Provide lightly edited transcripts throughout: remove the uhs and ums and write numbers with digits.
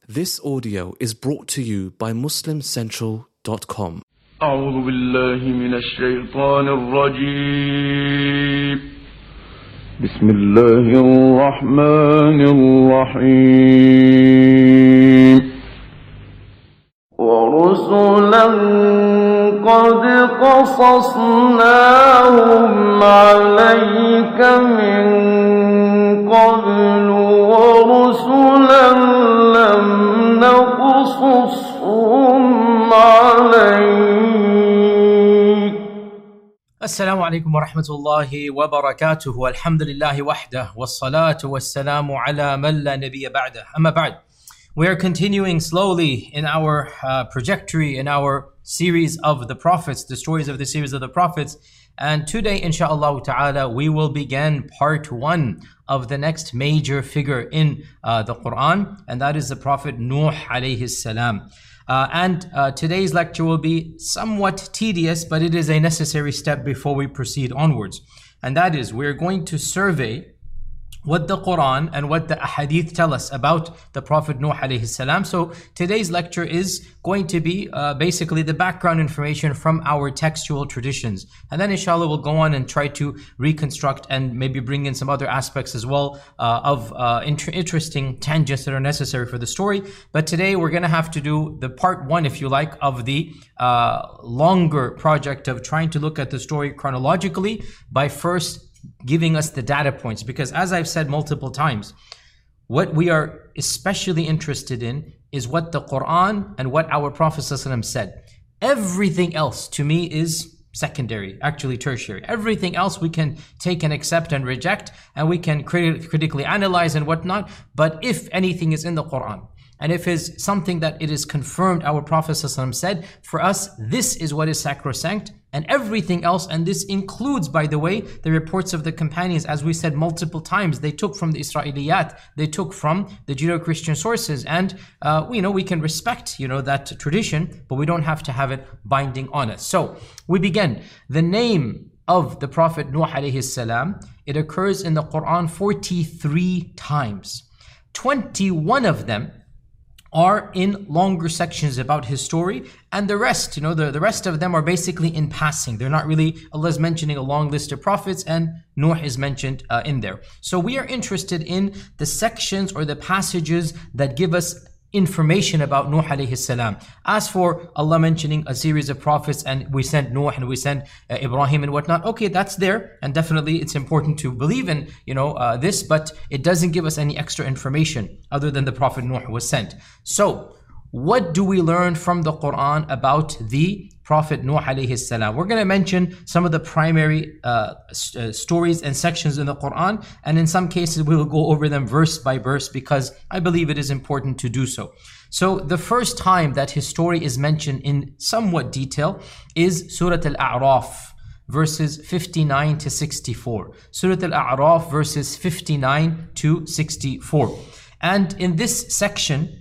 This audio is brought to you by MuslimCentral.com. أعوذ بالله من الشيطان الرجيم. بسم الله الرحمن الرحيم. ورسلا قد قصصناهم عليك من قبل ورسلا لم نقصصهم عليك. السلام عليكم ورحمة الله وبركاته. والحمد لله وحده والصلاة والسلام على من لا نبي بعده. أما بعد, we are continuing slowly in our trajectory in our series of the prophets, the stories of the series of the prophets. And today, inshallah ta'ala, we will begin part 1 of the next major figure in the Quran, and that is the Prophet Nuh alayhi salam. Today's lecture will be somewhat tedious, but it is a necessary step before we proceed onwards. And that is, we're going to survey what the Quran and what the ahadith tell us about the Prophet Nuh alayhi salam. So today's lecture is going to be basically the background information from our textual traditions. And then inshallah we'll go on and try to reconstruct and maybe bring in some other aspects as well of interesting tangents that are necessary for the story. But today we're going to have to do the part 1, if you like, of the longer project of trying to look at the story chronologically by first giving us the data points, because as I've said multiple times, what we are especially interested in is what the Quran and what our Prophet ﷺ said. Everything else to me is secondary, actually tertiary. Everything else we can take and accept and reject, and we can critically analyze and whatnot. But if anything is in the Quran, and if it's something that it is confirmed our Prophet ﷺ said, for us this is what is sacrosanct, and everything else, and this includes, by the way, the reports of the companions, as we said multiple times, they took from the Israeliyat, they took from the Judeo-Christian sources, and we can respect that tradition, but we don't have to have it binding on us. So we begin. The name of the Prophet Nuh alayhi salam, it occurs in the Quran 43 times. 21 of them are in longer sections about his story, and the rest, the rest of them are basically in passing. They're not really, Allah is mentioning a long list of prophets, and Nuh is mentioned in there. So we are interested in the sections or the passages that give us information about Nuh alayhi salam. As for Allah mentioning a series of prophets, and we sent Nuh and we sent Ibrahim and whatnot, okay, that's there, and definitely it's important to believe in this, but it doesn't give us any extra information other than the Prophet Nuh was sent. So what do we learn from the Quran about the Prophet Nuh alayhi salam? We're going to mention some of the primary stories and sections in the Quran, and in some cases we will go over them verse by verse, because I believe it is important to do so. So the first time that his story is mentioned in somewhat detail is Surah Al-A'raf, verses 59 to 64. Surah Al-A'raf, verses 59 to 64. And in this section,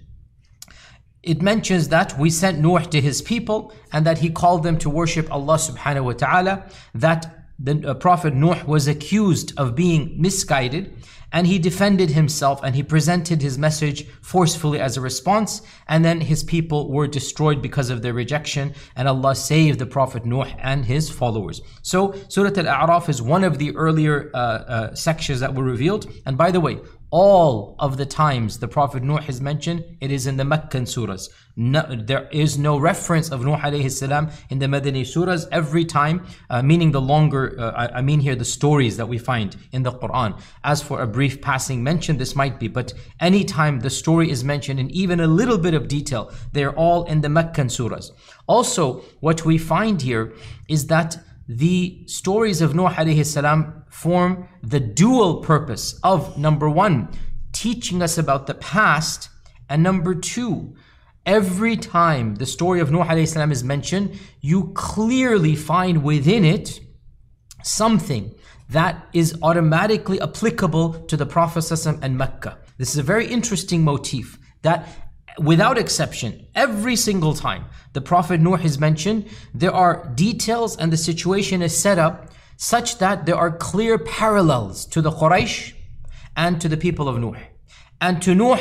it mentions that we sent Nuh to his people, and that he called them to worship Allah subhanahu wa ta'ala, that the Prophet Nuh was accused of being misguided, and he defended himself and he presented his message forcefully as a response, and then his people were destroyed because of their rejection, and Allah saved the Prophet Nuh and his followers. So Surah Al-A'raf is one of the earlier sections that were revealed. And by the way, all of the times the Prophet Nuh is mentioned, it is in the Meccan surahs. There is no reference of Nuh alayhi salam in the Madani surahs. Every time, meaning the longer, I mean here the stories that we find in the Quran. As for a brief passing mention, this might be, but anytime the story is mentioned in even a little bit of detail, they're all in the Meccan surahs. Also, what we find here is that the stories of Nuh alayhi salam form the dual purpose of, number 1, teaching us about the past, and number 2, every time the story of Nuh alayhi salam is mentioned, you clearly find within it something that is automatically applicable to the Prophet ﷺ and Mecca. This is a very interesting motif that, without exception, every single time the Prophet Nuh is mentioned, there are details and the situation is set up such that there are clear parallels to the Quraysh and to the people of Nuh, and to Nuh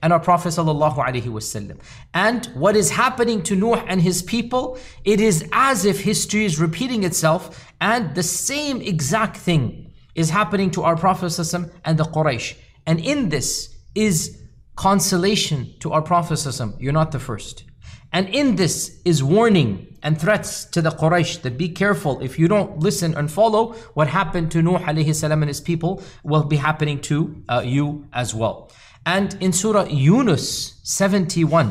and our Prophet ﷺ. And what is happening to Nuh and his people, it is as if history is repeating itself, and the same exact thing is happening to our Prophet ﷺ and the Quraysh. And in this is consolation to our Prophet ﷺ. You're not the first. And in this is warning and threats to the Quraysh that be careful, if you don't listen and follow, what happened to Nuh alayhi salam and his people will be happening to you as well. And in Surah Yunus 71,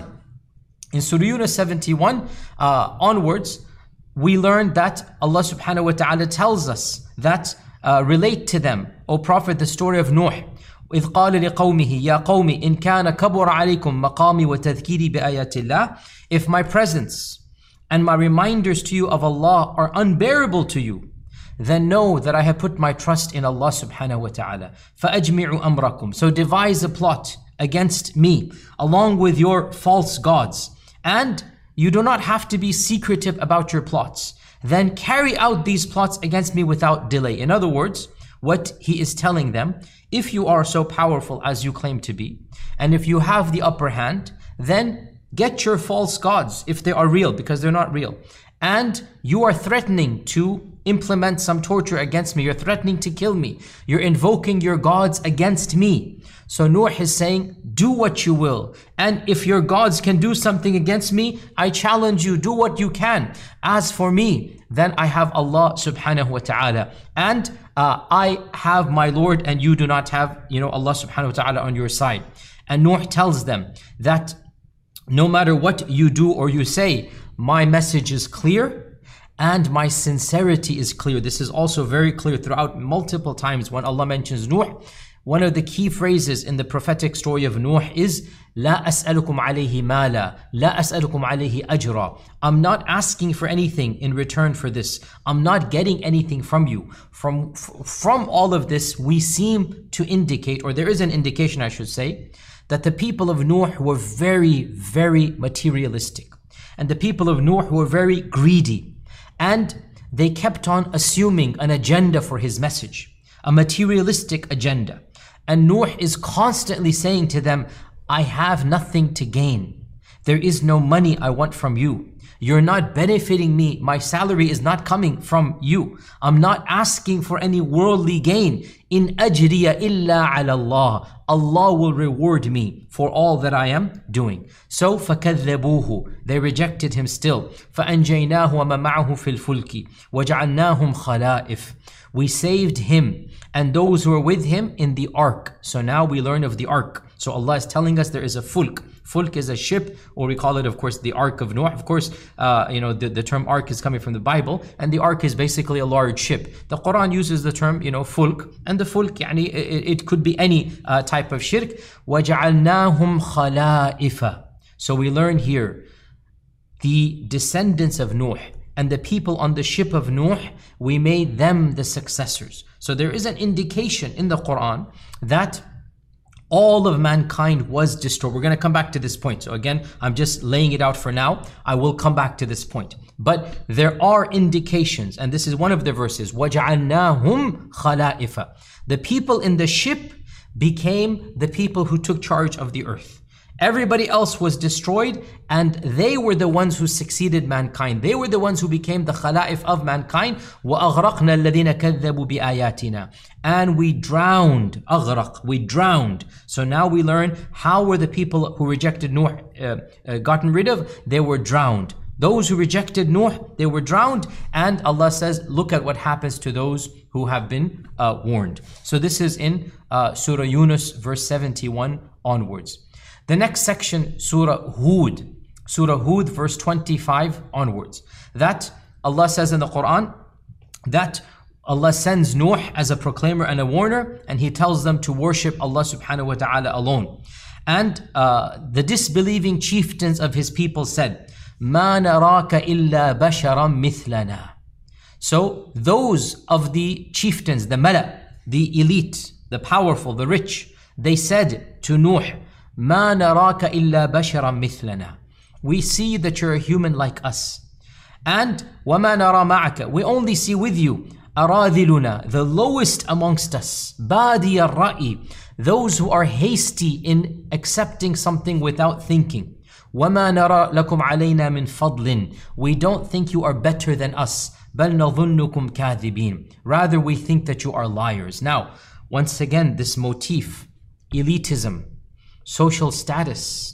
onwards, we learn that Allah subhanahu wa ta'ala tells us that relate to them, O Prophet, the story of Nuh. إذ قال لقومه يا قوم إن كان كبر عليكم مقامي وتذكيري بآيات الله. If my presence and my reminders to you of Allah are unbearable to you, then know that I have put my trust in Allah subhanahu wa ta'ala. فأجمعوا أمركم. So devise a plot against me along with your false gods. And you do not have to be secretive about your plots. Then carry out these plots against me without delay. In other words, what he is telling them, if you are so powerful as you claim to be, and if you have the upper hand, then get your false gods, if they are real, because they're not real. And you are threatening to implement some torture against me. You're threatening to kill me. You're invoking your gods against me. So Nuh is saying, do what you will. And if your gods can do something against me, I challenge you, do what you can. As for me, then I have Allah subhanahu wa ta'ala. And I have my Lord, and you do not have, Allah subhanahu wa ta'ala on your side. And Nuh tells them that no matter what you do or you say, my message is clear and my sincerity is clear. This is also very clear throughout multiple times when Allah mentions Nuh. One of the key phrases in the prophetic story of Nuh is لا أسألكم عليه مالا لا أسألكم عليه أجرا. I'm not asking for anything in return for this. I'm not getting anything from you. From all of this, we seem to indicate, or there is an indication I should say, that the people of Nuh were very, very materialistic. And the people of Nuh were very greedy. And they kept on assuming an agenda for his message, a materialistic agenda. And Nuh is constantly saying to them, I have nothing to gain. There is no money I want from you. You're not benefiting me. My salary is not coming from you. I'm not asking for any worldly gain. In ajriya illa ala Allah. Allah will reward me for all that I am doing. So فَكَذَّبُوهُ. They rejected him still. فَأَنْجَيْنَاهُ وَمَا مَعَهُ فِي الْفُلْكِ وَجَعَلْنَاهُمْ خَلَائِفَ. We saved him and those who were with him in the ark. So now we learn of the ark. So Allah is telling us there is a fulk. Fulk is a ship, or we call it, of course, the Ark of Noah. Of course, the term ark is coming from the Bible, and the ark is basically a large ship. The Quran uses the term, fulk, and the fulk, it could be any type of shirk. وَجَعَلْنَاهُمْ خَلَائِفَ. So we learn here, the descendants of Nuh and the people on the ship of Nuh, we made them the successors. So there is an indication in the Quran that all of mankind was destroyed. We're going to come back to this point. So again, I'm just laying it out for now. I will come back to this point. But there are indications, and this is one of the verses, وَجَعَلْنَاهُمْ خَلَائِفَ. The people in the ship became the people who took charge of the earth. Everybody else was destroyed, and they were the ones who succeeded mankind. They were the ones who became the khala'if of mankind. وَأَغْرَقْنَا الَّذِينَ كَذَّبُوا بِآيَاتِنَا. And we drowned. أغرق, we drowned. So now we learn, how were the people who rejected Nuh gotten rid of? They were drowned. Those who rejected Nuh, they were drowned. And Allah says, look at what happens to those who have been warned. So this is in Surah Yunus, verse 71 onwards. The next section, Surah Hud. Surah Hud, verse 25 onwards. That Allah says in the Quran, that Allah sends Nuh as a proclaimer and a warner, and He tells them to worship Allah subhanahu wa ta'ala alone. And the disbelieving chieftains of His people said, مَا نَرَاكَ إِلَّا بَشَرًا مِثْلَنَا. So those of the chieftains, the mala, the elite, the powerful, the rich, they said to Nuh, مَا نَرَاكَ إِلَّا بَشَرًا مِثْلَنَا. We see that you're a human like us. And وَمَا نَرَى مَعَكَ. We only see with you أراذلنا, the lowest amongst us, بادي الرأي, those who are hasty in accepting something without thinking. وما نرى لكم علينا من فضل, we don't think you are better than us. بل نظنكم كاذبين, rather we think that you are liars. Now, once again, this motif, elitism, social status,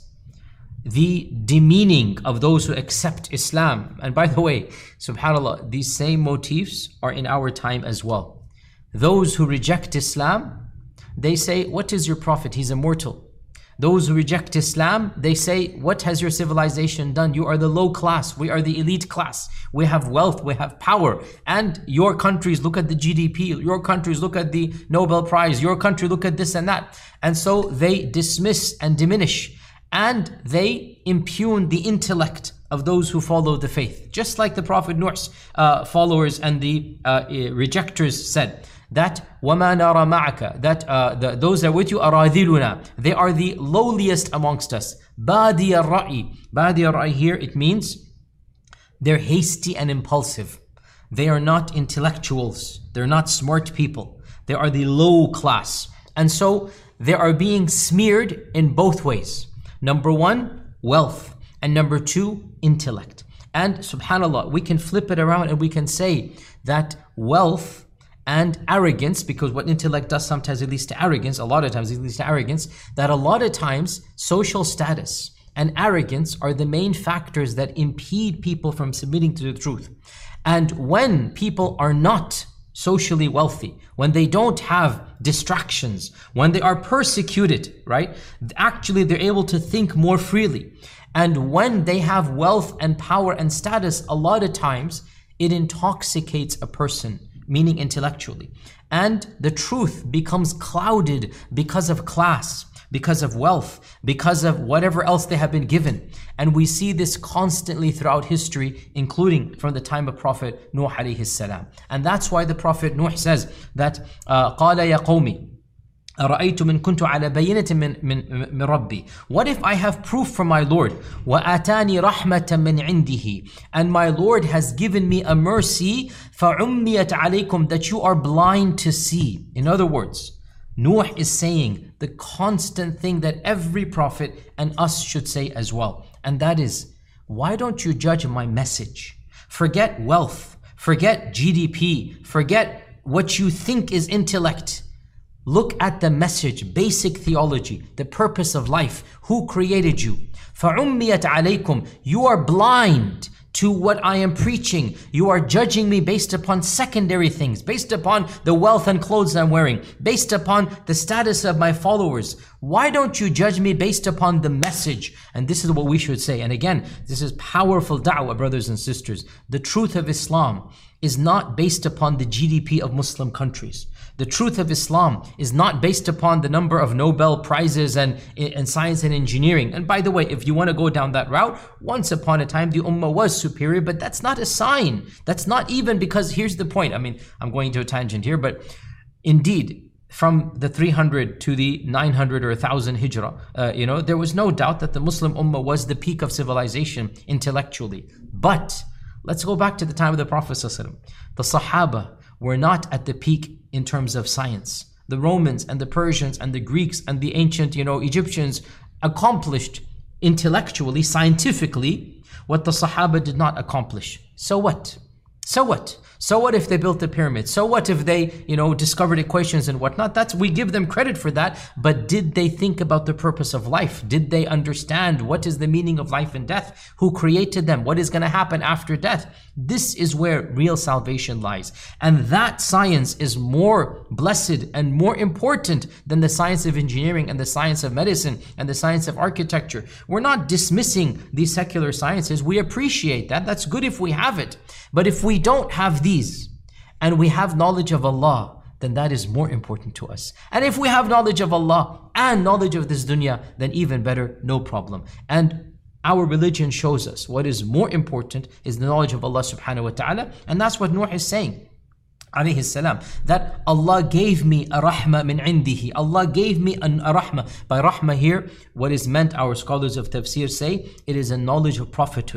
the demeaning of those who accept Islam. And by the way, subhanAllah, these same motifs are in our time as well. Those who reject Islam, they say, what is your prophet? He's immortal. Those who reject Islam, they say, what has your civilization done? You are the low class, we are the elite class. We have wealth, we have power. And your countries, look at the GDP. Your countries, look at the Nobel Prize. Your country, look at this and that. And so they dismiss and diminish. And they impugn the intellect of those who follow the faith. Just like the Prophet Nuh's followers and the rejectors said, that وَمَا نَرَى مَعَكَ, that those that are with you, أَرَاذِلُنَا, they are the lowliest amongst us. بَادِيَ الرَّأِي, بَادِيَ الرَّأِي here, it means they're hasty and impulsive. They are not intellectuals. They're not smart people. They are the low class. And so they are being smeared in both ways. Number one, wealth. And number two, intellect. And subhanAllah, we can flip it around and we can say that wealth and arrogance, because what intellect does sometimes it leads to arrogance, a lot of times it leads to arrogance, that a lot of times social status and arrogance are the main factors that impede people from submitting to the truth. And when people are not socially wealthy, when they don't have distractions, when they are persecuted, right? Actually, they're able to think more freely. And when they have wealth and power and status, a lot of times it intoxicates a person, meaning intellectually. And the truth becomes clouded because of class, because of wealth, because of whatever else they have been given. And we see this constantly throughout history, including from the time of Prophet Nuh alayhi salam. And that's why the Prophet Nuh says that قَالَ يَا قَوْمِ أَرَأَيْتُمْ إِن كُنْتُ عَلَى بَيِّنَةٍ مِّن رَبِّي. What if I have proof from my Lord? وَآتَانِي رَحْمَةً مِّنْ عِنْدِهِ. And my Lord has given me a mercy, فَعُمِّيَتْ عَلَيْكُمْ, that you are blind to see. In other words, Nuh is saying the constant thing that every prophet and us should say as well. And that is, why don't you judge my message? Forget wealth, forget GDP, forget what you think is intellect. Look at the message, basic theology, the purpose of life, who created you. فَعُمِّيَتْ عَلَيْكُمْ. You are blind to what I am preaching. You are judging me based upon secondary things, based upon the wealth and clothes I'm wearing, based upon the status of my followers. Why don't you judge me based upon the message? And this is what we should say. And again, this is powerful da'wah, brothers and sisters. The truth of Islam is not based upon the GDP of Muslim countries. The truth of Islam is not based upon the number of Nobel Prizes and science and engineering. And by the way, if you want to go down that route, once upon a time the Ummah was superior, but that's not a sign. That's not even, because here's the point. I mean, I'm going to a tangent here, but indeed, from the 300 to the 900 or 1000 Hijrah, there was no doubt that the Muslim Ummah was the peak of civilization intellectually. But let's go back to the time of the Prophet ﷺ. The Sahaba were not at the peak in terms of science. The Romans and the Persians and the Greeks and the ancient, Egyptians accomplished intellectually, scientifically, what the Sahaba did not accomplish. So what? So what? So what if they built the pyramids? So what if they, discovered equations and whatnot? We give them credit for that. But did they think about the purpose of life? Did they understand what is the meaning of life and death? Who created them? What is going to happen after death? This is where real salvation lies. And that science is more blessed and more important than the science of engineering and the science of medicine and the science of architecture. We're not dismissing these secular sciences. We appreciate that. That's good if we have it. But if we don't have these and we have knowledge of Allah, then that is more important to us. And if we have knowledge of Allah and knowledge of this dunya, then even better, no problem. And our religion shows us what is more important is the knowledge of Allah subhanahu wa ta'ala. And that's what Nuh is saying, alayhi salam, that Allah gave me a rahmah min indihi. Allah gave me a rahmah. By rahmah here, what is meant, our scholars of tafsir say, it is a knowledge of prophethood.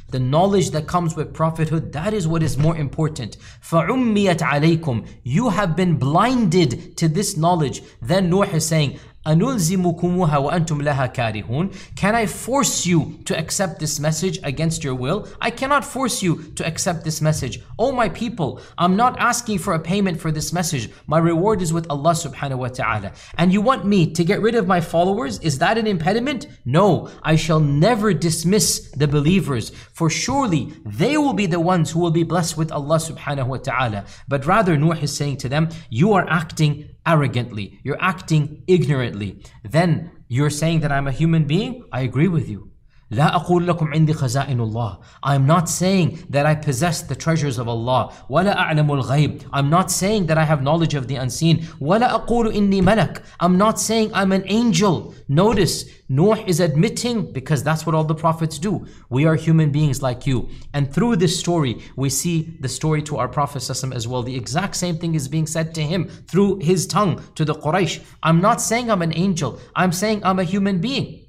The knowledge that comes with prophethood, that is what is more important. فَعُمِّيَتْ عَلَيْكُمْ. You have been blinded to this knowledge. Then Nuh is saying, أَنُلْزِمُكُمُوهَا وَأَنْتُمْ لَهَا كَارِهُونَ. Can I force you to accept this message against your will? I cannot force you to accept this message. Oh my people, I'm not asking for a payment for this message. My reward is with Allah subhanahu wa ta'ala. And you want me to get rid of my followers? Is that an impediment? No, I shall never dismiss the believers, for surely they will be the ones who will be blessed with Allah subhanahu wa ta'ala. But rather Nuh is saying to them, you are acting arrogantly, you're acting ignorantly. Then you're saying that I'm a human being? I agree with you. لا أقول لكم عندي خزائن الله. I'm not saying that I possess the treasures of Allah. ولا أعلم الغيب. I'm not saying that I have knowledge of the unseen. ولا أقول إني ملك. I'm not saying I'm an angel. Notice, Nuh is admitting, because that's what all the prophets do. We are human beings like you. And through this story, we see the story to our Prophet as well. The exact same thing is being said to him through his tongue to the Quraysh. I'm not saying I'm an angel. I'm saying I'm a human being.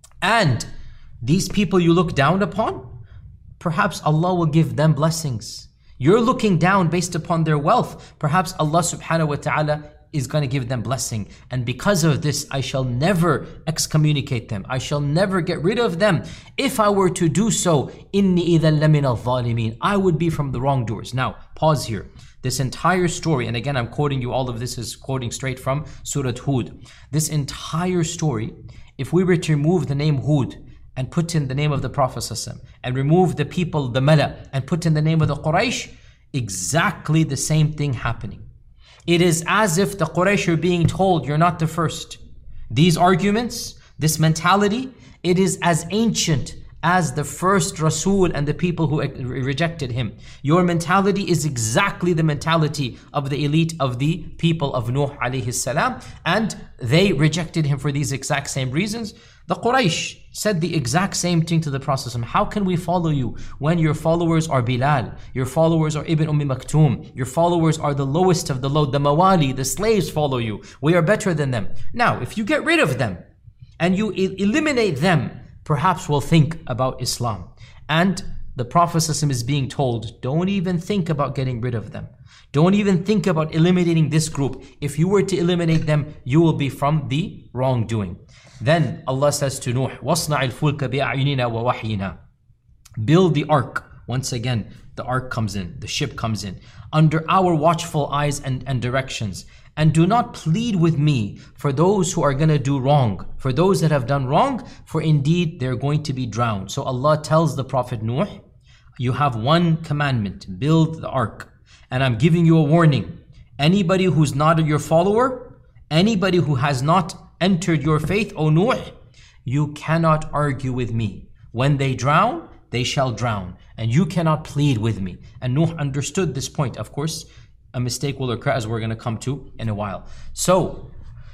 And these people you look down upon, perhaps Allah will give them blessings. You're looking down based upon their wealth. Perhaps Allah subhanahu wa ta'ala is going to give them blessing. And because of this, I shall never excommunicate them. I shall never get rid of them. If I were to do so, إِنِّي إِذًا لَمِنَ الظَّالِمِينَ. I would be from the wrongdoers. Now, pause here. This entire story, and again, I'm quoting you, all of this is quoting straight from Surah Hud. This entire story, if we were to remove the name Hud, and put in the name of the Prophet ﷺ, and remove the people, the Mala, and put in the name of the Quraysh, exactly the same thing happening. It is as if the Quraysh are being told, you're not the first. These arguments, this mentality, it is as ancient as the first Rasul and the people who rejected him. Your mentality is exactly the mentality of the elite of the people of Nuh alayhi salam, and they rejected him for these exact same reasons. The Quraysh said the exact same thing to the Prophet. How can we follow you when your followers are Bilal, your followers are Ibn Maktoum, your followers are the lowest of the low, the Mawali, the slaves follow you. We are better than them. Now, if you get rid of them and you eliminate them, perhaps we'll think about Islam. And the Prophet is being told, don't even think about getting rid of them. Don't even think about eliminating this group. If you were to eliminate them, you will be from the wrongdoing. Then Allah says to Nuh, وَاصْنَعِ الْفُلْكَ بِأَعْيُنِنَا وَوَحْيِنَا. Build the ark. Once again, the ark comes in, the ship comes in, under our watchful eyes and directions. And do not plead with me for those who are going to do wrong, for those that have done wrong, for indeed they're going to be drowned. So Allah tells the Prophet Nuh, you have one commandment, build the ark. And I'm giving you a warning. Anybody who's not your follower, anybody who has not entered your faith, O Nuh, you cannot argue with me. When they drown, they shall drown. And you cannot plead with me. And Nuh understood this point. Of course, a mistake will occur, as we're going to come to in a while. So,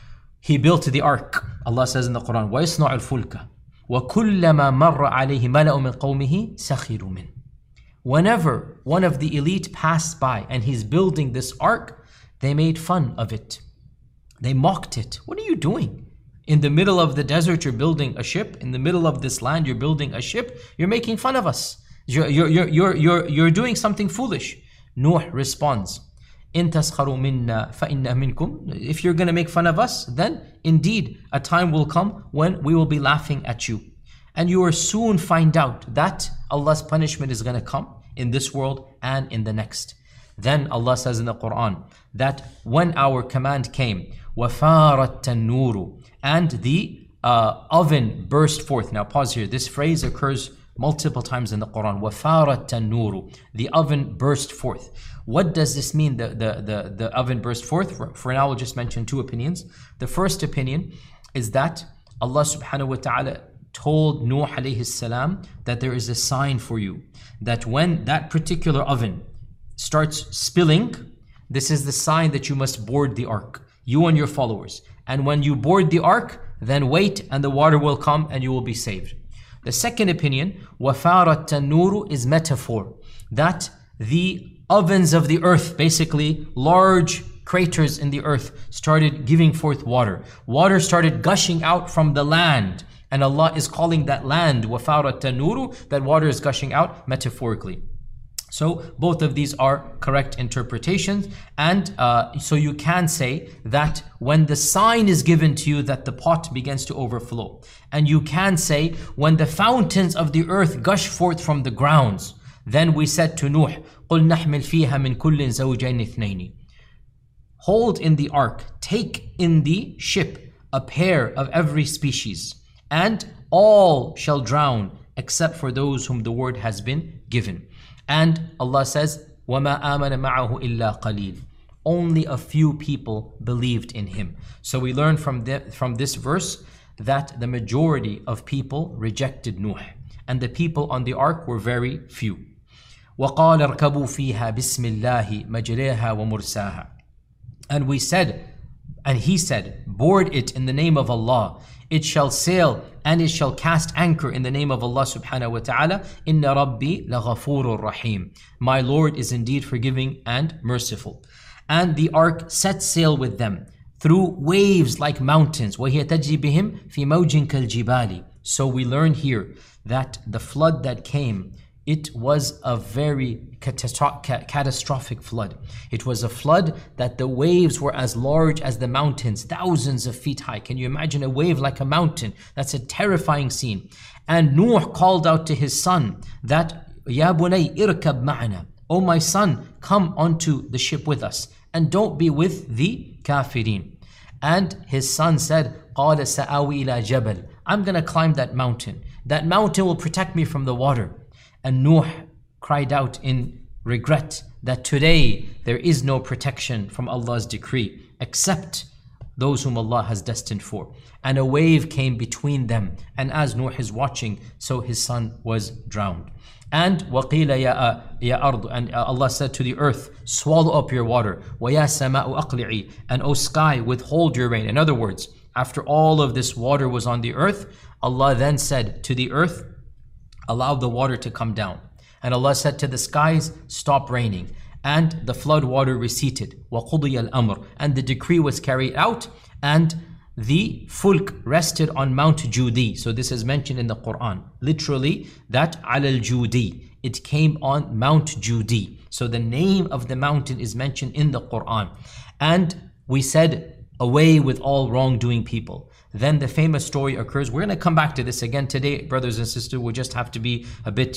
he built the ark. Allah says in the Quran, وَيَصْنَعُ الْفُلْكَ وَكُلَّمَا مَرَّ عَلَيْهِ مَلَأٌ مِّن قَوْمِهِ سَخِرُوا مِنْهُ. Whenever one of the elite passed by and he's building this ark, they made fun of it. They mocked it. What are you doing? In the middle of the desert, you're building a ship. In the middle of this land, you're building a ship. You're making fun of us. You're doing something foolish. Nuh responds, إِن تَسْخَرُوا مِنَّا فَإِنَّا مِنْكُمْ. If you're going to make fun of us, then indeed a time will come when we will be laughing at you. And you will soon find out that Allah's punishment is going to come in this world and in the next. Then Allah says in the Quran that when our command came, وَفَارَتْ التَّنُّورُ, and the oven burst forth. Now pause here. This phrase occurs multiple times in the Quran. وَفَارَتْ التَّنُّورُ, the oven burst forth. What does this mean, the oven burst forth? For now, we'll just mention two opinions. The first opinion is that Allah subhanahu wa ta'ala told Nuh alayhi salam that there is a sign for you, that when that particular oven starts spilling, this is the sign that you must board the ark, you and your followers. And when you board the ark, then wait and the water will come and you will be saved. The second opinion, وَفَارَتْ التَّنُّورُ, is metaphor, that the ovens of the earth, basically large craters in the earth, started giving forth water. Water started gushing out from the land. And Allah is calling that land وَفَارَتْ النُّورُ, that water is gushing out metaphorically. So both of these are correct interpretations. And so you can say that when the sign is given to you that the pot begins to overflow. And you can say when the fountains of the earth gush forth from the grounds. Then we said to Nuh, قُلْ نَحْمِلْ فِيهَا مِنْ كُلٍّ زَوْجَيْنِ اثْنَيْنِ. Hold in the ark, take in the ship a pair of every species, and all shall drown except for those whom the word has been given. And Allah says, وَمَا آمَنَ مَعَهُ إِلَّا قَلِيلٌ. Only a few people believed in him. So we learn from this verse that the majority of people rejected Nuh, and the people on the ark were very few. وَقَالَ ارْكَبُوا فِيهَا بِسْمِ اللَّهِ مَجْرَاهَا وَمُرْسَاهَا. And we said, and he said, board it in the name of Allah. It shall sail and it shall cast anchor in the name of Allah subhanahu wa ta'ala. Inna Rabbi laghafurur rahim. My Lord is indeed forgiving and merciful. And the ark set sail with them through waves like mountains. وَهِيَ تَجْرِي بِهِمْ فِي مَوْجٍ كَالْجِبَالِ. So we learn here that the flood that came, it was a very catastrophic flood. It was a flood that the waves were as large as the mountains, thousands of feet high. Can you imagine a wave like a mountain? That's a terrifying scene. And Nuh called out to his son that, Ya bunay irkab ma'ana. Oh my son, come onto the ship with us and don't be with the kafirin. And his son said, قَالَ سَأَوِي إِلَى جَبَلٍ. I'm going to climb that mountain. That mountain will protect me from the water. And Nuh cried out in regret that today there is no protection from Allah's decree except those whom Allah has destined for. And a wave came between them, and as Nuh is watching, so his son was drowned. And وَقِيلَ يَا أَرْضُ, and Allah said to the earth, swallow up your water. وَيَا سَمَاءُ أَقْلِعِي, and O sky, withhold your rain. In other words, after all of this water was on the earth, Allah then said to the earth, allow the water to come down. And Allah said to the skies, stop raining. And the flood water receded. وَقُضِيَ الْأَمْرِ, and the decree was carried out, and the fulk rested on Mount Judi. So this is mentioned in the Quran. Literally, that على الجودي. It came on Mount Judi. So the name of the mountain is mentioned in the Quran. And we said, away with all wrongdoing people. Then the famous story occurs. We're going to come back to this again today, brothers and sisters. We just have to be a bit,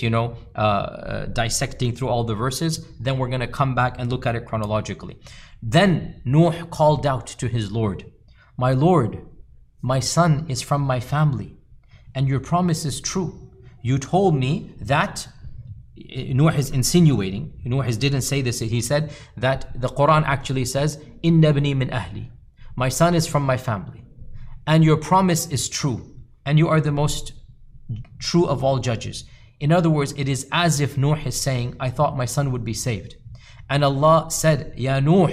dissecting through all the verses. Then we're going to come back and look at it chronologically. Then Nuh called out to his Lord, my Lord, my son is from my family, and your promise is true. You told me that, Nuh is insinuating, Nuh didn't say this, he said that the Quran actually says, Inna ibni min ahli. My son is from my family. And your promise is true, and you are the most true of all judges. In other words, it is as if Nuh is saying, I thought my son would be saved. And Allah said, Ya Nuh,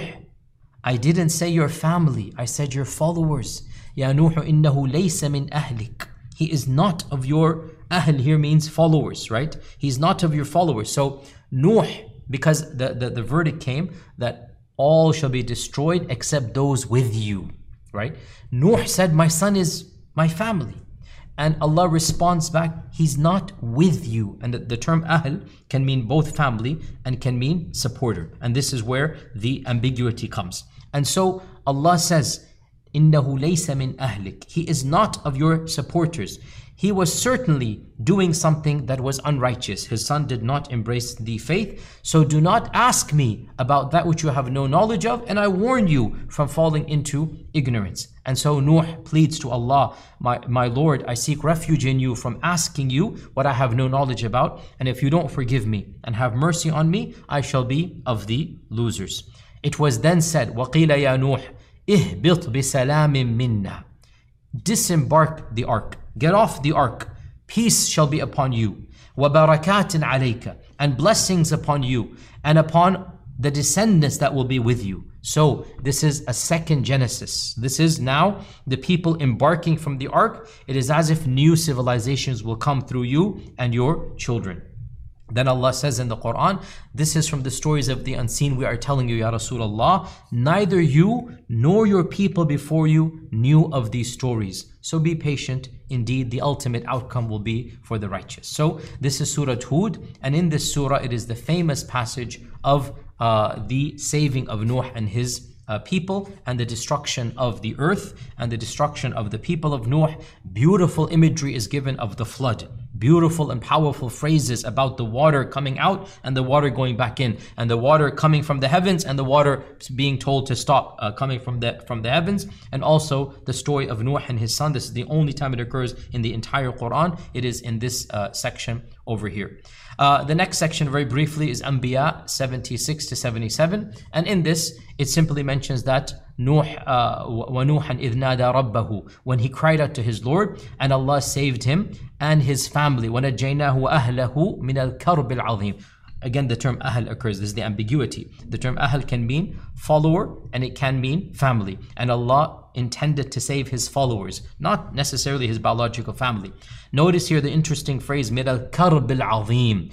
I didn't say your family, I said your followers. Ya Nuh innahu laysa min ahlik. He is not of your ahl here means followers, right? He's not of your followers. So Nuh, because the verdict came that all shall be destroyed except those with you. Right? Nuh said, my son is my family. And Allah responds back, he's not with you. And the term ahl can mean both family and can mean supporter. And this is where the ambiguity comes. And so Allah says, innahu laysa min ahlik. He is not of your supporters. He was certainly doing something that was unrighteous. His son did not embrace the faith. So do not ask me about that which you have no knowledge of, and I warn you from falling into ignorance. And so Nuh pleads to Allah, my Lord, I seek refuge in you from asking you what I have no knowledge about. And if you don't forgive me and have mercy on me, I shall be of the losers. It was then said, وَقِيلَ يَا نُوحْ اهْبِطْ بِسَلَامٍ مِنَّا. Disembark the ark. Get off the ark. Peace shall be upon you. وَبَرَكَاتٍ عَلَيْكَ. And blessings upon you and upon the descendants that will be with you. So this is a second Genesis. This is now the people embarking from the ark. It is as if new civilizations will come through you and your children. Then Allah says in the Quran, this is from the stories of the unseen we are telling you, Ya Rasulullah, neither you nor your people before you knew of these stories. So be patient. Indeed, the ultimate outcome will be for the righteous. So this is Surah Hud, and in this surah it is the famous passage of the saving of Nuh and his people, and the destruction of the earth and the destruction of the people of Nuh. Beautiful imagery is given of the flood. Beautiful and powerful phrases about the water coming out and the water going back in, and the water coming from the heavens and the water being told to stop coming from the heavens, and also the story of Nuh and his son. This is the only time it occurs in the entire Quran. It is in this section over here. The next section, very briefly, is Anbiya 76 to 77, and in this it simply mentions that وَنُوحًا إِذْ نَادَى رَبَّهُ, when he cried out to his Lord, and Allah saved him and his family. وَنَجَّيْنَاهُ وَأَهْلَهُ مِنَ الْكَرْبِ الْعَظِيمِ. Again, the term ahl occurs. This is the ambiguity. The term ahl can mean follower and it can mean family. And Allah intended to save his followers, not necessarily his biological family. Notice here the interesting phrase, مِنَ الْكَرْبِ الْعَظِيمِ,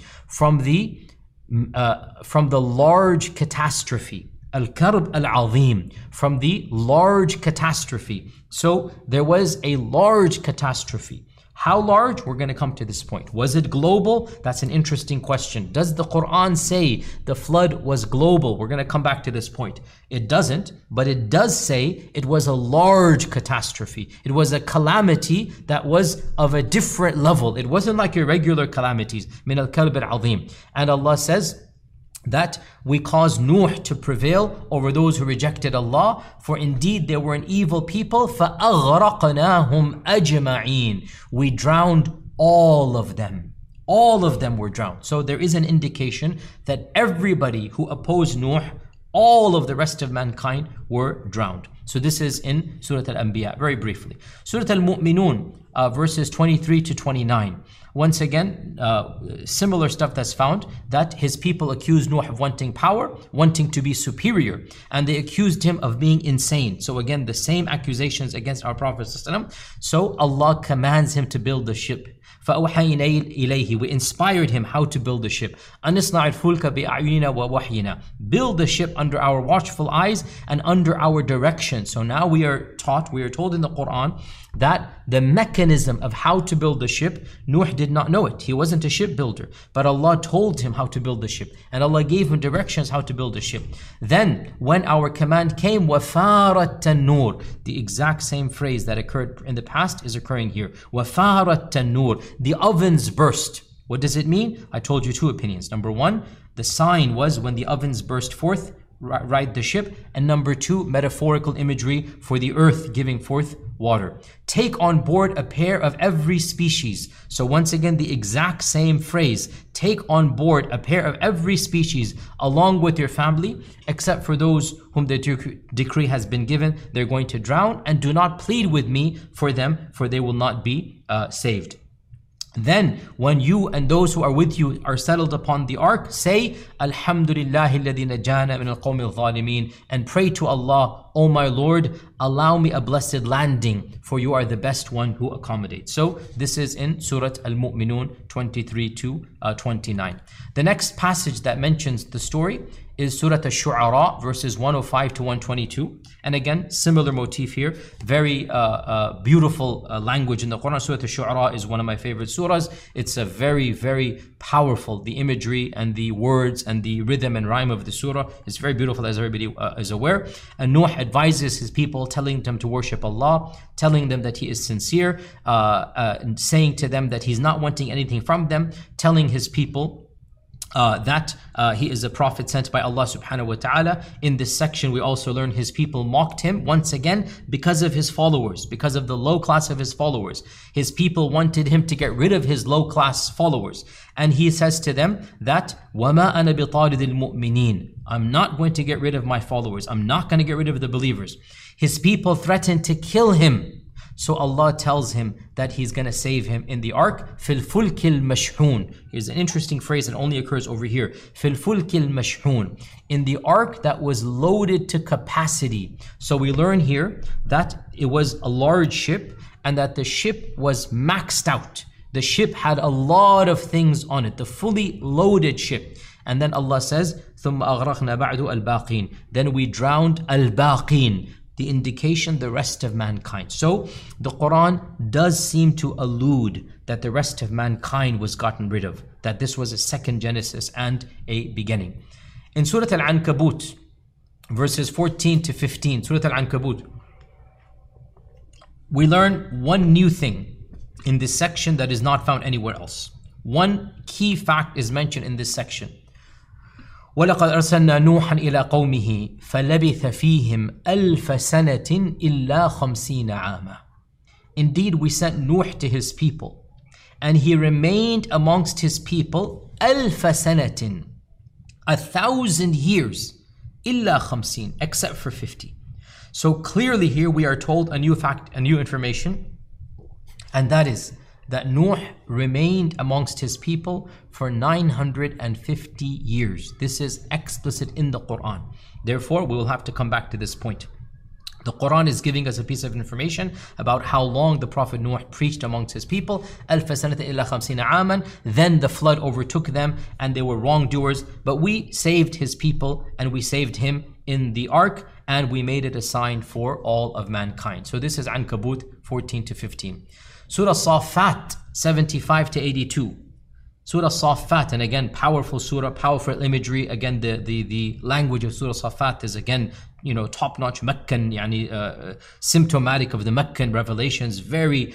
from the large catastrophe. Al-Karb al-Azim, from the large catastrophe. So there was a large catastrophe. How large? We're going to come to this point. Was it global? That's an interesting question. Does the Quran say the flood was global? We're going to come back to this point. It doesn't, but it does say it was a large catastrophe. It was a calamity that was of a different level. It wasn't like irregular calamities. Min al-Karb al-Azim. And Allah says that we caused Nuh to prevail over those who rejected Allah, for indeed they were an evil people. فَأَغْرَقْنَاهُمْ أَجْمَعِينَ. We drowned all of them. All of them were drowned. So there is an indication that everybody who opposed Nuh, all of the rest of mankind were drowned. So this is in Surah Al-Anbiya, very briefly. Surah Al-Mu'minun, verses 23 to 29. Once again, similar stuff that's found, that his people accused Nuh of wanting power, wanting to be superior, and they accused him of being insane. So again, the same accusations against our Prophet ﷺ. So Allah commands him to build the ship. فَأَوْحَيْنَا إِلَيْهِ, we inspired him how to build the ship. أَنِصْنَعِ الْفُلْكَ بِأَعْيُنِنَا وَوَحْيِنَا, build the ship under our watchful eyes and under our direction. So now we are told in the Quran that the mechanism of how to build the ship, Nuh did not know it. He wasn't a shipbuilder, but Allah told him how to build the ship, and Allah gave him directions how to build the ship. Then when our command came, وَفَارَتْ التَّنُّورِ, the exact same phrase that occurred in the past is occurring here. وَفَارَتْ التَّنُّورِ, the ovens burst. What does it mean? I told you two opinions. Number one, the sign was when the ovens burst forth, ride the ship, and number two, metaphorical imagery for the earth giving forth water. Take on board a pair of every species. So once again, the exact same phrase, take on board a pair of every species along with your family, except for those whom the decree has been given, they're going to drown, and do not plead with me for them, for they will not be saved. Then when you and those who are with you are settled upon the ark, say Alhamdulillahi alladhi najana min al-qawmi al-zalimin, and pray to Allah, O my Lord, allow me a blessed landing, for you are the best one who accommodates. So this is in Surah Al-Mu'minun 23 to 29. The next passage that mentions the story is Surah Al-Shu'ara, verses 105 to 122. And again, similar motif here. Very beautiful language in the Quran. Surah Al-Shu'ara is one of my favorite surahs. It's a very, very powerful, the imagery and the words and the rhythm and rhyme of the surah is very beautiful, as everybody is aware. And Nuh advises his people, telling them to worship Allah, telling them that he is sincere, and saying to them that he's not wanting anything from them, telling his people that he is a prophet sent by Allah subhanahu wa ta'ala. In this section we also learn his people mocked him once again because of his followers, because of the low class of his followers. His people wanted him to get rid of his low class followers, and he says to them that وَمَا أَنَا بِطَارِدِ الْمُؤْمِنِينَ, I'm not going to get rid of my followers, I'm not going to get rid of the believers. His people threatened to kill him. So Allah tells him that he's going to save him in the ark. فِي الْفُلْكِ الْمَشْحُونَ. Here's an interesting phrase that only occurs over here. فِي الْفُلْكِ الْمَشْحُونَ. In the ark that was loaded to capacity. So we learn here that it was a large ship and that the ship was maxed out. The ship had a lot of things on it, the fully loaded ship. And then Allah says, ثُمَّ أَغْرَقْنَا بَعْدُ الْبَاقِينَ. Then we drowned al-baqin, the indication the rest of mankind. So the Quran does seem to allude that the rest of mankind was gotten rid of, that this was a second Genesis and a beginning. In Surah Al-Ankabut, verses 14 to 15, Surah Al-Ankabut, we learn one new thing in this section that is not found anywhere else. One key fact is mentioned in this section. وَلَقَدْ أَرْسَلْنَا نُوحًا إِلَىٰ قَوْمِهِ فَلَبِثَ فِيهِمْ أَلْفَ سَنَةٍ إِلَّا خَمْسِينَ عَامًا. Indeed, we sent Nuh to his people, and he remained amongst his people أَلْفَ سَنَةٍ, 1,000 years, إِلَّا خَمْسِينَ, except for 50. So clearly here we are told a new fact, a new information, and that is that Nuh remained amongst his people for 950 years. This is explicit in the Quran. Therefore, we will have to come back to this point. The Quran is giving us a piece of information about how long the Prophet Nuh preached amongst his people. أَلْفَ سَنَةٍ إِلَّا خَمْسِينَ عَامًا. Then the flood overtook them and they were wrongdoers. But we saved his people and we saved him in the ark, and we made it a sign for all of mankind. So this is Ankabut 14 to 15. Surah Safat 75 to 82. Surah Safat, and again, powerful surah, powerful imagery. Again, the language of Surah Safat is again, top-notch Meccan, symptomatic of the Meccan revelations. Very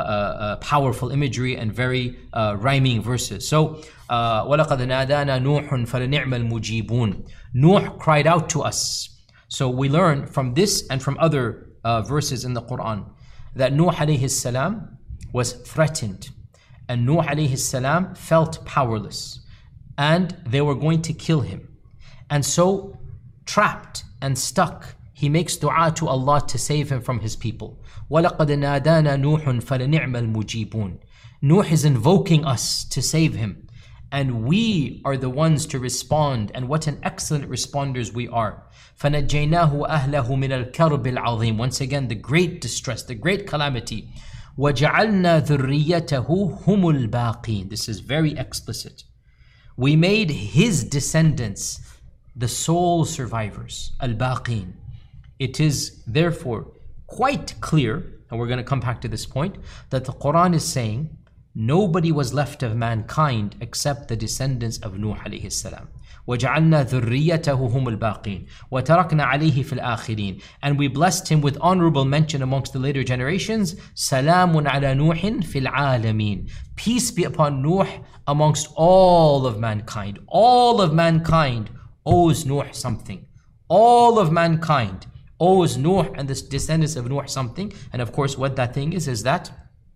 powerful imagery and very rhyming verses. So, وَلَقَدْ نَادَانَا نُوحٌ فَلَنِعْمَ الْمُجِيبُونَ. Nuh cried out to us. So we learn from this and from other verses in the Quran that Nuh alayhi salam was threatened, and Nuh alayhi salam felt powerless, and they were going to kill him. And so, trapped and stuck, he makes dua to Allah to save him from his people. وَلَقَدْ نَادَانَا نُوحٌ فَلَنِعْمَ الْمُجِيبُونَ. Nuh is invoking us to save him, and we are the ones to respond, and what an excellent responders we are. فَنَجَّيْنَاهُ وَأَهْلَهُ مِنَ الْكَرْبِ الْعَظِيمِ. Once again, the great distress, the great calamity. وَجَعَلْنَا ذُرِّيَّتَهُ هُمُ الْبَاقِينَ. This is very explicit. We made his descendants the sole survivors, al-baqin. It is therefore quite clear, and we're going to come back to this point, that the Quran is saying nobody was left of mankind except the descendants of Nuh alayhi salam. وَجَعَلْنَا ذُرِّيَّتَهُ هُمُ الْبَاقِينَ وَتَرَكْنَا عَلَيْهِ فِي الْآخِرِينَ. And we blessed him with honorable mention amongst the later generations. سَلَامٌ عَلَى نُوحٍ فِي الْعَالَمِينَ. Peace be upon Nuh amongst all of mankind. All of mankind owes Nuh something. All of mankind owes Nuh and the descendants of Nuh something. And of course, what that thing is that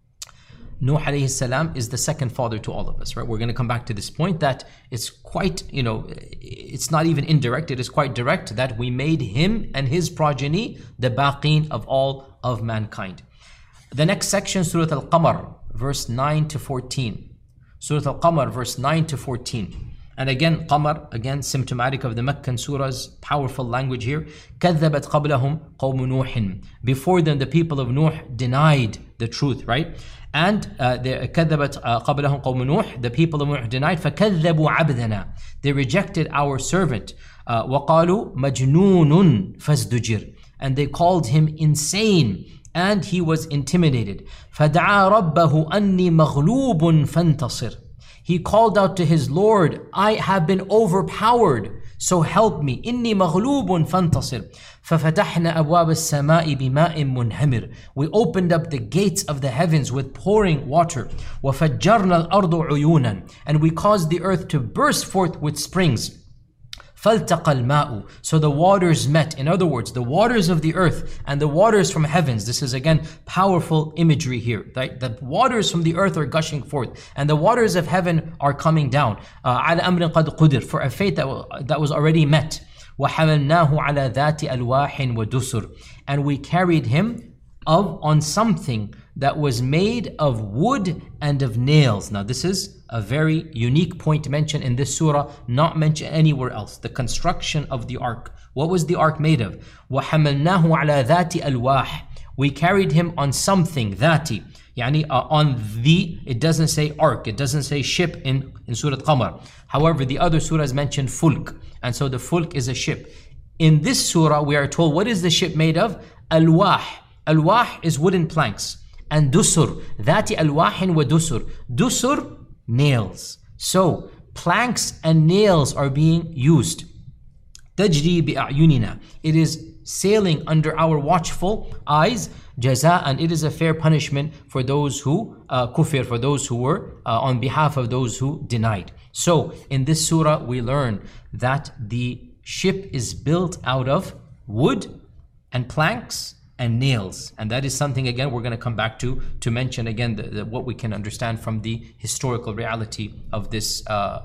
Nuh alayhi salam is the second father to all of us, right? We're going to come back to this point that it's quite, it's not even indirect, it is quite direct that we made him and his progeny the baqin of all of mankind. The next section, Surah Al-Qamar, verse 9 to 14. Surah Al-Qamar, verse 9 to 14. And again, Qamar, again, symptomatic of the Meccan surahs, powerful language here. كَذَّبَتْ قَبْلَهُمْ قَوْمُ نُوحٍ. Before them, the people of Nuh denied the truth, right? And كَذَّبَتْ قَبْلَهُمْ قَوْمُ نُوحٍ. The people of Nuh denied. فَكَذَّبُوا عَبْدَنَا. They rejected our servant. وَقَالُوا مَجْنُونٌ فَازْدُجِرْ. And they called him insane, and he was intimidated. فَدَعَا رَبَّهُ أَنِّي مَغْلُوبٌ فَانْتَصِرْ. He called out to his Lord, I have been overpowered, so help me. إِنِّي مَغْلُوبٌ فَانْتَصِرْ. فَفَتَحْنَا أَبْوَابَ السَّمَاءِ بِمَاءٍ مُنْهَمِرٍ. We opened up the gates of the heavens with pouring water. وَفَجَّرْنَا الْأَرْضُ عُيُونًا. And we caused the earth to burst forth with springs. فَالْتَقَى الْمَاءُ. So the waters met. In other words, the waters of the earth and the waters from heavens. This is again powerful imagery here. Right? The waters from the earth are gushing forth, and the waters of heaven are coming down. عَلَى أَمْرٍ قَدْ قُدِرٍ. For a fate that was already met. وَحَمَلْنَاهُ عَلَى ذَاتِ أَلْوَاحٍ وَدُسُرٍ. And we carried him on something that was made of wood and of nails. Now this is a very unique point mentioned in this surah, not mentioned anywhere else. The construction of the ark. What was the ark made of? وَحَمَلْنَاهُ عَلَى ذَاتِ أَلْوَاحٍ. We carried him on something, ذَاتِ. Yani on the, it doesn't say ark, it doesn't say ship in Surah Qamar. However, the other surahs mentioned fulk, and so the fulk is a ship. In this surah, we are told what is the ship made of? Alwah. Alwah is wooden planks. And dusur, dhati alwahin wa dusur. Dusur, nails. So, planks and nails are being used. Tajri bi'ayunina. It is sailing under our watchful eyes. Jaza, and it is a fair punishment for those who kufir, for those who were on behalf of those who denied. So, in this surah, we learn that the ship is built out of wood and planks and nails, and that is something again we're going to come back to mention again what we can understand from the historical reality of this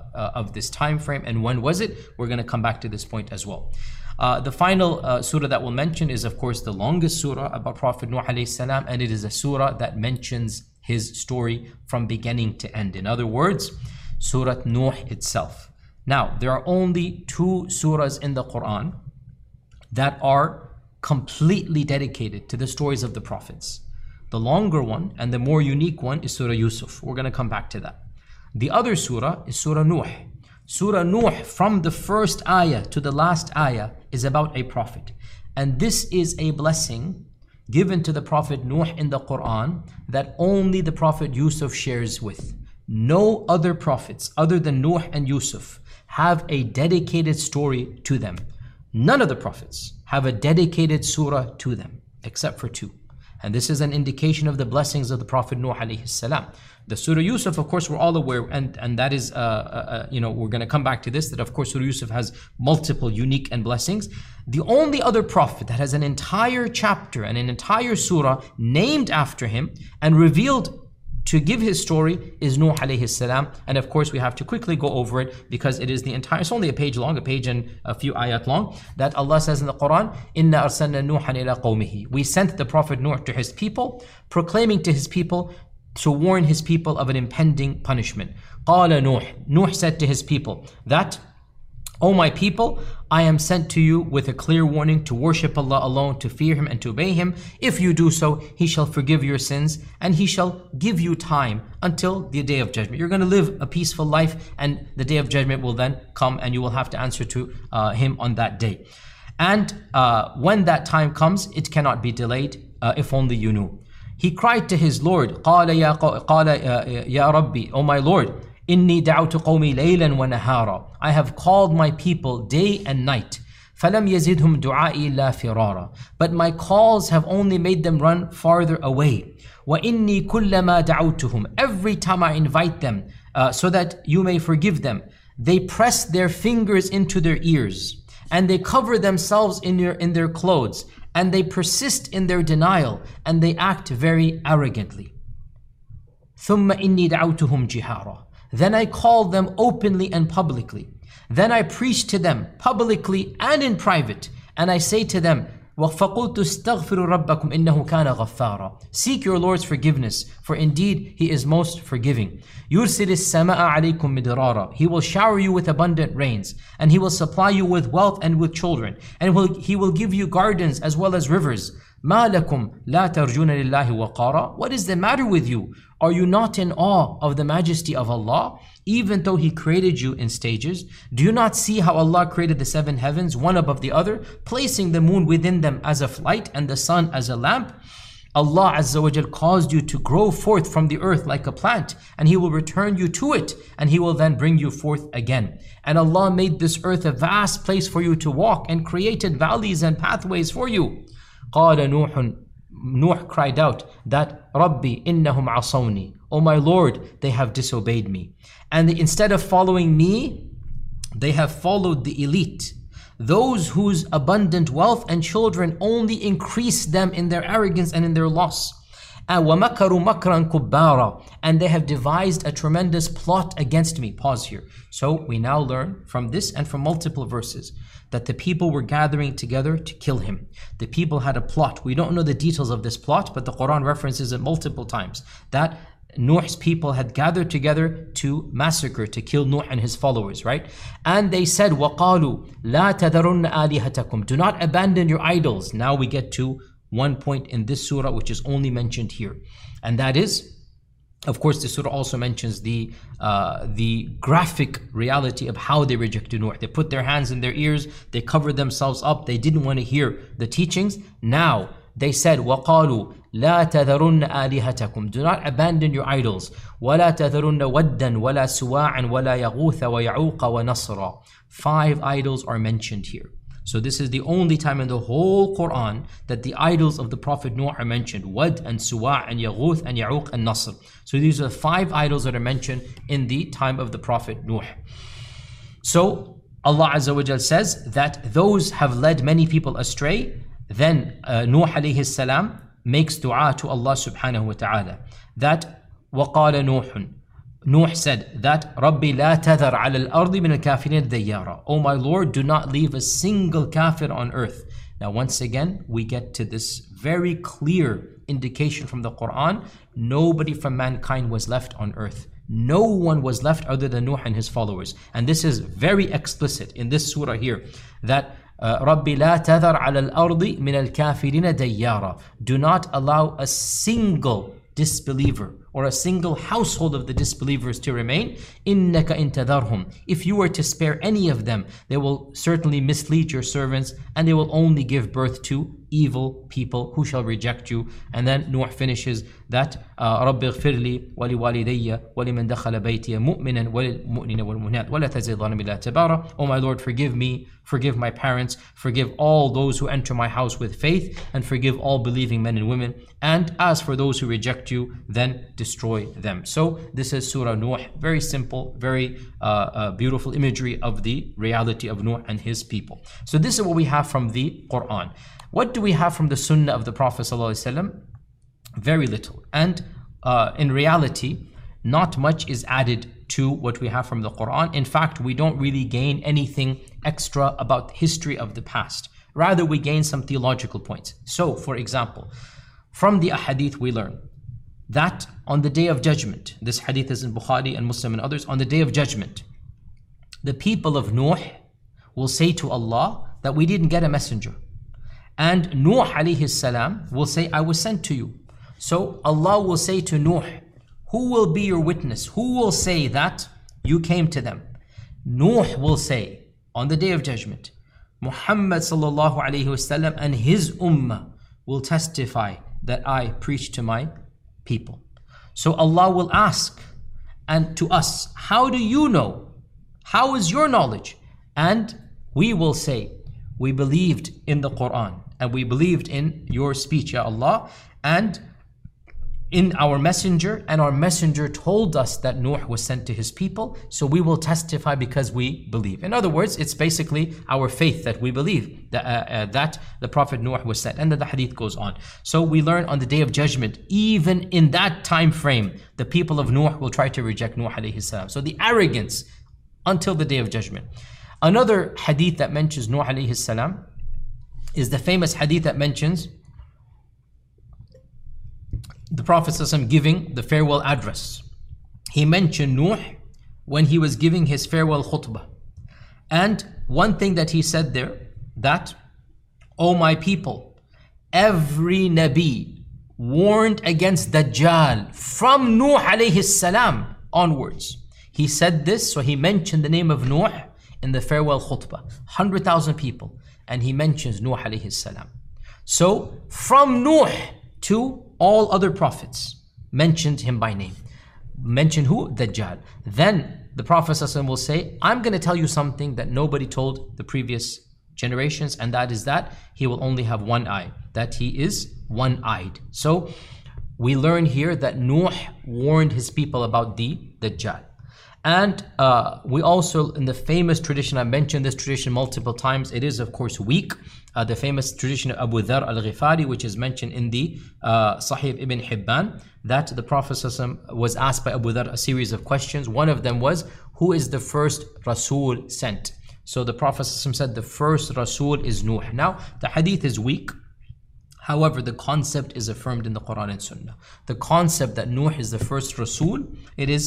time frame and when was it. We're going to come back to this point as well. The final surah that we'll mention is of course the longest surah about Prophet Nuh alayhi salam, and it is a surah that mentions his story from beginning to end. In other words, Surah Nuh itself. Now, there are only 2 surahs in the Quran that are completely dedicated to the stories of the prophets. The longer one and the more unique one is Surah Yusuf. We're going to come back to that. The other surah is Surah Nuh. Surah Nuh, from the first ayah to the last ayah, is about a prophet. And this is a blessing given to the Prophet Nuh in the Quran that only the Prophet Yusuf shares with. No other prophets other than Nuh and Yusuf have a dedicated story to them. None of the prophets have a dedicated surah to them, except for 2. And this is an indication of the blessings of the Prophet Nuh alayhi salam. The Surah Yusuf, of course, we're all aware, and that is, we're going to come back to this, that of course Surah Yusuf has multiple unique and blessings. The only other prophet that has an entire chapter and an entire surah named after him and revealed to give his story is Nuh alayhi salam. And of course we have to quickly go over it because it is the entire, it's only a page long, a page and a few ayat long, that Allah says in the Quran, Inna arsalna Nuhan ila qawmihi. We sent the Prophet Nuh to his people, proclaiming to his people to warn his people of an impending punishment. Qala Nuh. Nuh said to his people that, O my people, I am sent to you with a clear warning to worship Allah alone, to fear Him and to obey Him. If you do so, He shall forgive your sins and He shall give you time until the day of judgment. You're going to live a peaceful life and the day of judgment will then come and you will have to answer to Him on that day. And when that time comes, it cannot be delayed if only you knew. He cried to his Lord, قَالَ يَا رَبِّي, O my Lord, إِنِّي دَعَوْتُ قَوْمِي لَيْلًا وَنَهَارًا. I have called my people day and night. فَلَمْ يَزِدْهُمْ دُعَائِي إِلَّا فِرَارًا. But my calls have only made them run farther away. وَإِنِّي كُلَّمَا دَعَوْتُهُمْ. Every time I invite them so that you may forgive them, they press their fingers into their ears and they cover themselves in their clothes and they persist in their denial and they act very arrogantly. ثُمَّ إِنِّي دَعَوْتُهُمْ جِهَارًا. Then I called them openly and publicly. Then I preached to them publicly and in private. And I say to them, وَفَقُلْتُ اسْتَغْفِرُوا رَبَّكُمْ إِنَّهُ كَانَ غَفَّارًا. Seek your Lord's forgiveness, for indeed He is most forgiving. يُرْسِلِ السَّمَاءَ عَلَيْكُمْ مِدْرَارًا. He will shower you with abundant rains, and He will supply you with wealth and with children, and He will give you gardens as well as rivers. مَا لَكُمْ لَا تَرْجُونَ لِلَّهِ وَقَارًا. What is the matter with you? Are you not in awe of the majesty of Allah, even though He created you in stages? Do you not see how Allah created the 7 heavens, one above the other, placing the moon within them as a light and the sun as a lamp? Allah Azza wa Jal caused you to grow forth from the earth like a plant, and He will return you to it, and He will then bring you forth again. And Allah made this earth a vast place for you to walk, and created valleys and pathways for you. قَالَ Nuh cried out that, Rabbi, innahum asawni. Oh my Lord, they have disobeyed me. And instead of following me, they have followed the elite. Those whose abundant wealth and children only increase them in their arrogance and in their loss. وَمَكَرُوا مَكْرًا كُبَّارًا. And they have devised a tremendous plot against me. Pause here. So we now learn from this and from multiple verses that the people were gathering together to kill him. The people had a plot. We don't know the details of this plot, but the Quran references it multiple times, that Nuh's people had gathered together to massacre, to kill Nuh and his followers, right? And they said, وَقَالُوا لَا تَذَرُنَّ آلِهَتَكُمْ. Do not abandon your idols. Now we get to one point in this surah which is only mentioned here. And that is, of course, the surah also mentions the graphic reality of how they rejected Nuh. They put their hands in their ears, they covered themselves up, they didn't want to hear the teachings. Now, they said, وَقَالُوا لَا تَذَرُنَّ آلِهَتَكُمْ. Do not abandon your idols. وَلَا تَذَرُنَّ وَدًّا وَلَا سُوَاعًا وَلَا يَغُوثَ وَيَعُوقَ وَنَصْرًا. 5 idols are mentioned here. So this is the only time in the whole Quran that the idols of the Prophet Nuh are mentioned. Wad and Suwa' and Yaghuth and Ya'uq and Nasr. So these are 5 idols that are mentioned in the time of the Prophet Nuh. So Allah Azza wa Jal says that those have led many people astray. Then Nuh alayhi salam makes dua to Allah subhanahu wa ta'ala that وَقَالَ نُوحٌ. Nuh said that رَبِّ لَا تَذَرْ عَلَى الْأَرْضِ مِنَ الْكَافِرِينَ دَيَّارًا. Oh my Lord, do not leave a single kafir on earth. Now once again, we get to this very clear indication from the Quran. Nobody from mankind was left on earth. No one was left other than Nuh and his followers. And this is very explicit in this surah here, that رَبِّ لَا تَذَرْ عَلَى الْأَرْضِ مِنَ الْكَافِرِينَ دَيَّارًا. Do not allow a single disbeliever or a single household of the disbelievers to remain. إِنَّكَ إِن تَذَرْهُمْ. If you were to spare any of them, they will certainly mislead your servants and they will only give birth to evil people who shall reject you. And then Nuh finishes that رَبِّ اغْفِرْ لِي وَلِوَالِدَيَّ وَلِمَنْ دَخَلَ بَيْتِيَ مُؤْمِنًا وَلِلْمُؤْمِنِينَ وَالْمُؤْمِنَاتِ وَلَا تَزِدْ الظَّالِمِينَ إِلَّا تَبَارًا. Oh my Lord, forgive me, forgive my parents, forgive all those who enter my house with faith, and forgive all believing men and women. And as for those who reject you, then destroy them. So this is Surah Nuh. Very simple, very beautiful imagery of the reality of Nuh and his people. So this is what we have from the Quran. What do we have from the Sunnah of the Prophet ﷺ? Very little. And in reality, not much is added to what we have from the Quran. In fact, we don't really gain anything extra about the history of the past. Rather, we gain some theological points. So, for example, from the ahadith we learn that on the day of judgment, this hadith is in Bukhari and Muslim and others, on the day of judgment, the people of Nuh will say to Allah that we didn't get a messenger. And Nuh alayhi salam will say, I was sent to you. So Allah will say to Nuh, who will be your witness? Who will say that you came to them? Nuh will say on the day of judgment, Muhammad sallallahu alayhi wasallam and his ummah will testify that I preached to my people. So Allah will ask and to us, how do you know? How is your knowledge? And we will say, we believed in the Quran and we believed in your speech, Ya Allah, and in our messenger, and our messenger told us that Nuh was sent to his people, so we will testify because we believe. In other words, it's basically our faith that we believe that the Prophet Nuh was sent. And then the hadith goes on. So we learn on the day of judgment, even in that time frame, the people of Nuh will try to reject Nuh alayhi salam. So the arrogance until the day of judgment. Another hadith that mentions Nuh alayhi salam is the famous hadith that mentions the Prophet ﷺ giving the farewell address. He mentioned Nuh when he was giving his farewell khutbah. And one thing that he said there, that, O my people, every Nabi warned against Dajjal from Nuh alayhi salam onwards. He said this, so he mentioned the name of Nuh in the farewell khutbah. 100,000 people. And he mentions Nuh alayhi salam. So from Nuh to all other prophets mentioned him by name. Mention who? Dajjal. Then the Prophet ﷺ will say, I'm going to tell you something that nobody told the previous generations, and that is that he will only have one eye, that he is one-eyed. So we learn here that Nuh warned his people about the Dajjal. And we also, in the famous tradition, I mentioned this tradition multiple times, it is of course weak. The famous tradition of Abu Dharr al-Ghifari, which is mentioned in the Sahih Ibn Hibban, that the Prophet ﷺ was asked by Abu Dharr a series of questions. One of them was, who is the first Rasul sent? So the Prophet ﷺ said the first Rasul is Nuh. Now, the hadith is weak. However, the concept is affirmed in the Quran and Sunnah. The concept that Nuh is the first Rasul, it is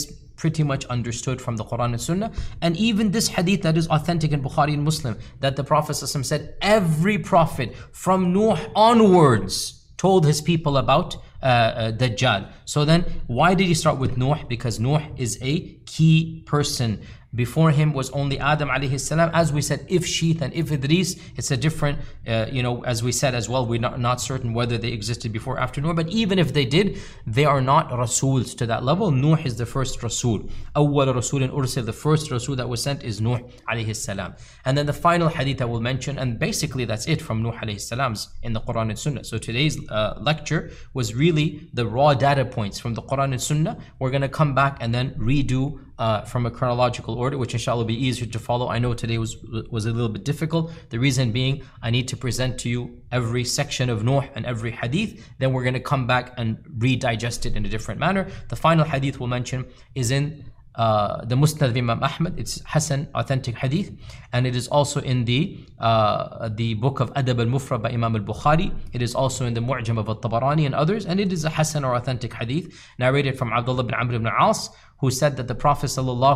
pretty much understood from the Quran and Sunnah. And even this hadith that is authentic in Bukhari and Muslim, that the Prophet ﷺ said every prophet from Nuh onwards told his people about Dajjal. So then why did he start with Nuh? Because Nuh is a key person. Before him was only Adam alayhi salam. As we said, if Sheeth and if Idris, it's a different, as we said as well, we're not certain whether they existed before or after Nuh. But even if they did, they are not Rasools to that level. Nuh is the first Rasool. Awwal Rasool and Ursil, the first Rasool that was sent is Nuh alayhi salam. And then the final hadith that we'll mention, and basically that's it from Nuh alayhi salam's in the Quran and Sunnah. So today's lecture was really the raw data points from the Quran and Sunnah. We're going to come back and then redo from a chronological order, which inshallah will be easier to follow. I know today was a little bit difficult. The reason being, I need to present to you every section of Nuh and every hadith. Then we're going to come back and redigest it in a different manner. The final hadith we'll mention is in the Musnad of Imam Ahmad. It's Hasan, authentic hadith, and it is also in the book of Adab al-Mufrad by Imam al-Bukhari. It is also in the Mu'jam of al-Tabarani and others, and it is a Hasan or authentic hadith narrated from Abdullah bin Amr ibn As, who said that the Prophet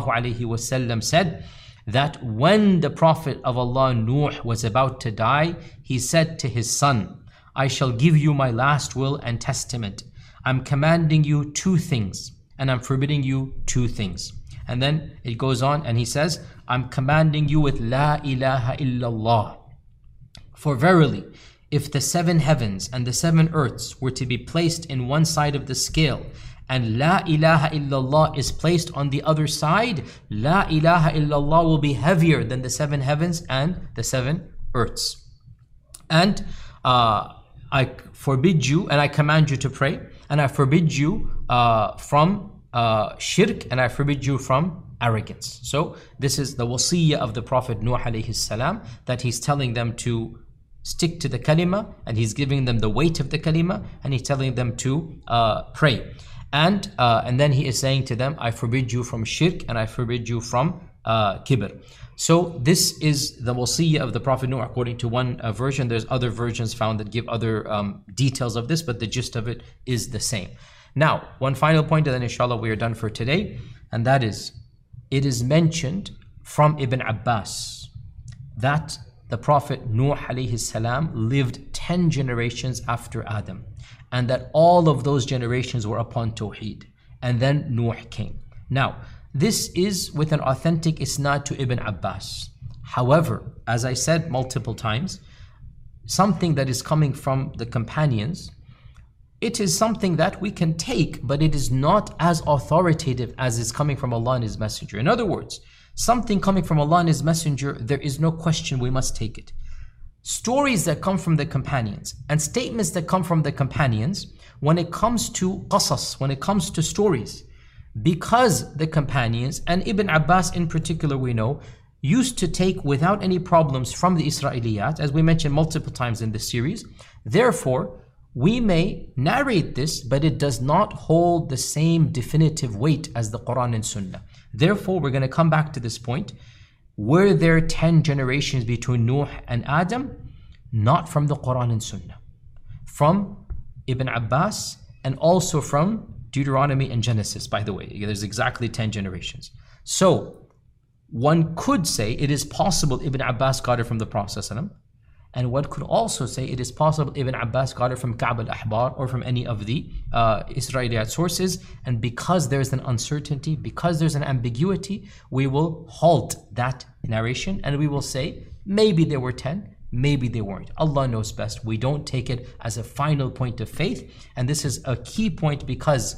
ﷺ said that when the Prophet of Allah Nuh was about to die, he said to his son, I shall give you my last will and testament. I'm commanding you 2 things and I'm forbidding you 2 things. And then it goes on and he says, I'm commanding you with La ilaha illallah. For verily, if the 7 heavens and the 7 earths were to be placed in one side of the scale, and La ilaha illallah is placed on the other side, La ilaha illallah will be heavier than the 7 heavens and the 7 earths. And I forbid you and I command you to pray, and I forbid you from shirk, and I forbid you from arrogance. So this is the wasiyah of the Prophet Nuh alayhi salam, that he's telling them to stick to the kalima, and he's giving them the weight of the kalima, and he's telling them to pray. And then he is saying to them, I forbid you from shirk and I forbid you from kibr. So this is the wasiyah of the Prophet Nuh according to one version. There's other versions found that give other details of this, but the gist of it is the same. Now, one final point, and then inshallah we are done for today, and that is, it is mentioned from Ibn Abbas that the Prophet Nuh alayhi salam lived 10 generations after Adam, and that all of those generations were upon Tawheed, and then Nuh came. Now, this is with an authentic isnad to Ibn Abbas. However, as I said multiple times, something that is coming from the companions, it is something that we can take, but it is not as authoritative as is coming from Allah and His Messenger. In other words, something coming from Allah and His Messenger, there is no question we must take it. Stories that come from the companions and statements that come from the companions, when it comes to qasas, when it comes to stories, because the companions, and Ibn Abbas in particular we know, used to take without any problems from the Israeliyat, as we mentioned multiple times in this series. Therefore, we may narrate this, but it does not hold the same definitive weight as the Quran and Sunnah. Therefore, we're going to come back to this point. Were there 10 generations between Nuh and Adam? Not from the Quran and Sunnah. From Ibn Abbas, and also from Deuteronomy and Genesis, by the way. There's exactly 10 generations. So, one could say it is possible Ibn Abbas got it from the Prophet ﷺ, and one could also say it is possible Ibn Abbas got it from Ka'b al-Ahbar or from any of the Israelite sources. And because there's an uncertainty, because there's an ambiguity, we will halt that narration and we will say maybe there were 10, maybe they weren't. Allah knows best. We don't take it as a final point of faith. And this is a key point, because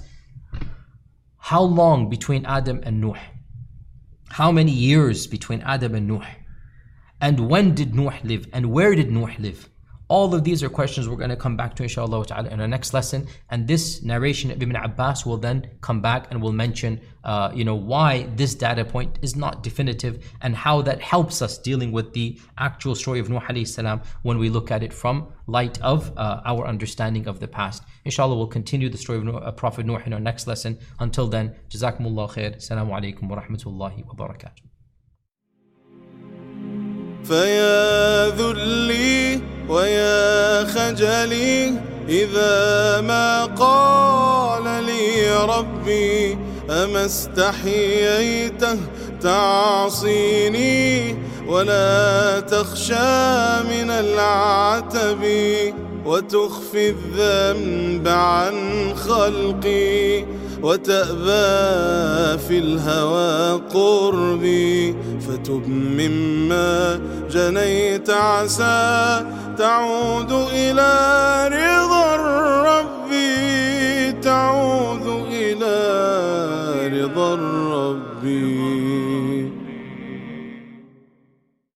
how long between Adam and Nuh? How many years between Adam and Nuh? And when did Nuh live? And where did Nuh live? All of these are questions we're going to come back to inshallah ta'ala in our next lesson. And this narration of Ibn Abbas will then come back and will mention why this data point is not definitive, and how that helps us dealing with the actual story of Nuh alayhi salam when we look at it from light of our understanding of the past. Inshallah, we'll continue the story of Prophet Nuh in our next lesson. Until then, Jazakumullah khair. Assalamu alaikum wa rahmatullahi wa barakatuh. فيا ذلي ويا خجلي إذا ما قال لي ربي أما استحييته تعصيني ولا تخشى من العتب وتخفي الذنب عن خلقي وتأبى في الهوى قربي فتب مما جنيت عسى تعود إلى